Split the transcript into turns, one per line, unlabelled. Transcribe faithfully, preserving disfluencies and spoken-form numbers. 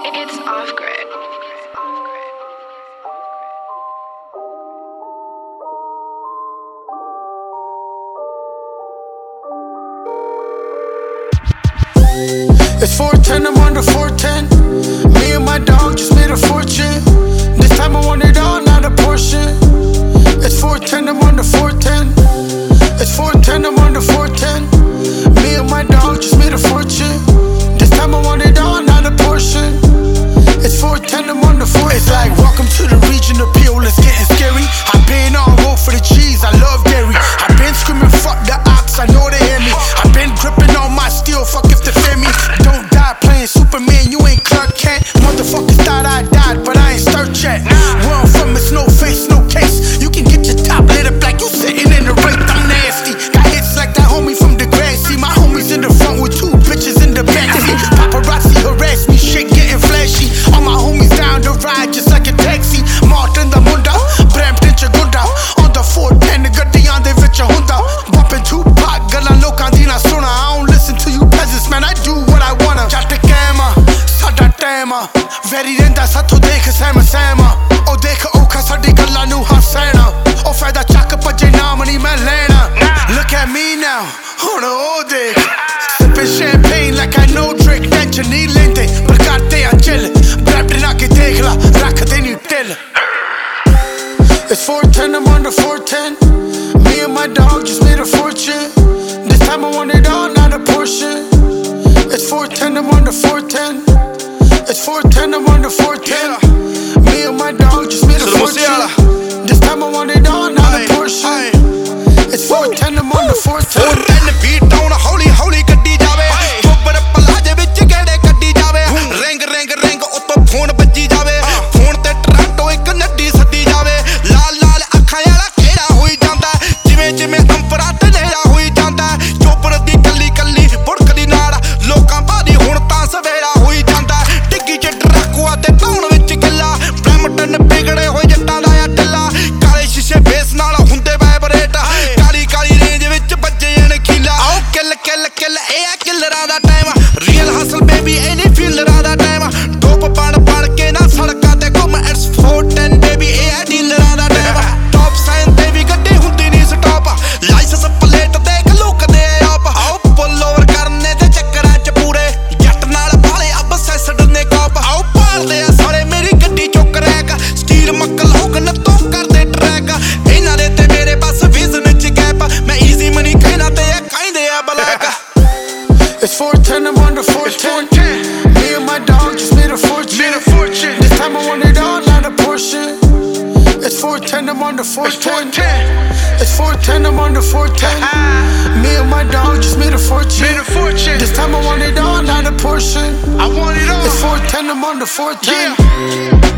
It's off grid.
It's four ten, I'm on the four ten. Me and my dog just made a fortune. This time I want it all, not a portion. It's four ten, I'm on the four ten. It's four ten, I'm on the four ten. Me and my dog just made a fortune. This time I want it all, not a portion. It's four ten, I'm on the four ten. It's like, welcome to the region of P O, it's getting scary. I've been on road for the cheese, I love dairy. I've been screaming, fuck the ops, I know they hear me. I've been gripping on my steel, fuck if they fear me. Don't die playing Superman, you ain't Clark Kent. Motherfuckers thought I died, but I ain't start yet. Where I'm from, it's no face, no case. You can get your top lit up like you sitting in the race, I'm nasty. Got hits like that homie from the Grassy. My homies in the front with two bitches in the backseat. Paparazzi harass me, shit getting flashy. All my homies down the ride just like a taxi. Martin the Munda, Brampton Chagunda. On the four ten, ਗੱਡੀਆਂ ਦੇ ਵਿੱਚ ਹੁੰਦਾ. Bumping Tupac, ਗੱਲਾਂ ਲੋਕਾਂ ਦੀ ਨਾ ਸੁਣਾ. I don't listen to you peasants, man, I do what I wanna. ਜੱਟ ਕੈਮਾ, ਸਾਡਾ ਟਾਈਮ ਆ. ਵੈਰੀ ਰਹਿੰਦਾ ਸਾਥੋਂ ਦੇਖ ਸਹਿਮ ਸਹਿਮ ਆ. ਉਹ ਦੇਖ ਔਖਾ ਸਾਡੀ ਗੱਲਾਂ ਨੂੰ ਹੱਸਣਾ. ਉਹ ਫਾਇਦਾ ਚੱਕ ਭੱਜੇ ਨਾਮ ਨਹੀਂ ਮੈਂ ਲੈਣਾ. Look at me now, ਹੁਣ ਉਹ ਦੇਖ. Sipping champagne like I know Drake. Tension ਨਹੀਂ ਲੈਂਦੇ ਪਰ ਕਰਦੇ ਆ chill. Brampton ਆ ਕੇ ਦੇਖ ਲਾ, ਰੱਖਦੇ ਨਹੀਂ ਢਿੱਲ. It's four ten, I'm on the four ten. Me and my dog just made a fortune. This time I want it all, not a portion. It's four ten, I'm on the four ten. It's four ten, I'm on the four ten. Me and my dog just made a fortune. This time I want it all, not a portion. It's four ten, I'm on the four ten.
beat down ਹੌਲੀ ਹੌਲੀ ਗੱਡੀ ਜਾਵੇ ਚੋਬਰ ਪਲਾਜੇ ਵਿੱਚ ਗੇੜੇ ਕੱਢੀ ਜਾਵੇ ring ring ring ਉੱਤੋਂ phone ਵੱਜੀ ਜਾਵੇ ਫੋਨ ਤੇ ਟਰਾਂਟੋ ਇੱਕ ਨੱਡੀ ਸੱਦੀ ਜਾਵੇ ਲਾਲ ਲਾਲ ਅੱਖਾਂ ਵਾਲਾ ਕਿਹੜਾ ਹੋਈ ਜਾਂਦਾ ਜਿਵੇਂ ਜਿਵੇਂ ਅੰਪਰਾ ਤੇ ਨੇੜਾ ਹੋਈ ਜਾਂਦਾ ਚੋਬਰ ਦੀ ਕੱਲੀ ਕੱਲੀ ਬੁੜਕਦੀ ਨਾਲ ਲੋਕਾਂ ਬਾਦੀ ਹੁਣ ਤਾਂ ਸਵੇਰਾ ਹੋਈ ਜਾਂਦਾ ਡਿੱਗੀ ਚ ਡਰਾਕੂਆ ਤੇ ਟਾਉਣ ਵਿੱਚ ਗਿੱਲਾ ਬ੍ਰੈਮਟਨ ਵਿਗੜੇ ਹੋਏ ਜੱਟਾਂ ਦਾ ਆ ਟਿੱਲਾ ਕਾਲੇ ਸ਼ੀਸ਼ੇ ਬੇਸ ਨਾਲ ਹੁੰਦੇ ਵਾਈਬਰੇਟ ਕਾਲੀ ਕਾਲੀ ਰੇਂਜ ਵਿੱਚ ਵੱਜੇ ਜਣ ਖੀਲਾ ਆਓ ਕਿੱਲ ਕਿੱਲ ਕਿੱਲ ਇਹ ਆ ਕਿੱਲਰਾਂ ਦਾ ਟਾਈਮ ਰੀਅਲ ਹਸਲ ਬੇਬੀ ਇਹ ਨਹੀਂ ਫੀਲਰਾਂ ਦਾ ਟਾਈਮ ਟੋਪ ਬਣ ਬਣ ਕੇ ਨਾ ਸੜਕਾਂ ਤੇ ਘੁੰਮ ਇਟਸ four ten ਬੇਬੀ ਇਹ ਆ ਡੀਲਰਾਂ ਦਾ ਟਾਈਮ ਟੌਪ ਸਾਈਨ ਤੇ ਵੀ ਗੱਡੀ ਹੁੰਦੀ ਨਹੀਂ ਸਟਾਪ ਲਾਈਸੈਂਸ ਪਲੇਟ ਦੇਖ ਲੁਕਦੇ ਆਪ ਆਓ ਪੁੱਲ ਓਵਰ ਕਰਨੇ ਤੇ ਚੱਕਰਾਂ ਚ ਪੂਰੇ ਜੱਟ ਨਾਲ ਵਾਲੇ ਅਬ ਸੈਸਡ ਨੇ ਕਾਪ ਆਓ ਪਾਲਦੇ ਆ ਸਾਰੇ ਮੇਰੀ ਗੱਡੀ ਚੁੱਕ ਰੈਕ ਸਟੀਲ ਮੱਕਲ ਹੋਗਨ ਤੋਂ ਕਰਦੇ ਟਰੈਕ ਇਹਨਾਂ ਦੇ ਤੇ ਮੇਰੇ ਬਸ ਵਿਜ਼ਨ ਚ ਗੈਪ ਮੈਂ ਈਜ਼ੀ ਮਨੀ ਕਹਿਣਾ ਤੇ ਇਹ ਕਹਿੰਦੇ ਆ black
It's four ten, I'm on the four ten. Me and my dog just made a fortune. Made a fortune. This time I want it all, not a portion. It's four ten, I'm on the four ten. It's four ten, I'm on the four ten. Me and my dog just made a fortune. Made a fortune. This time I want it all, not a portion. I want it all. It's four ten, I'm on the four ten. Yeah.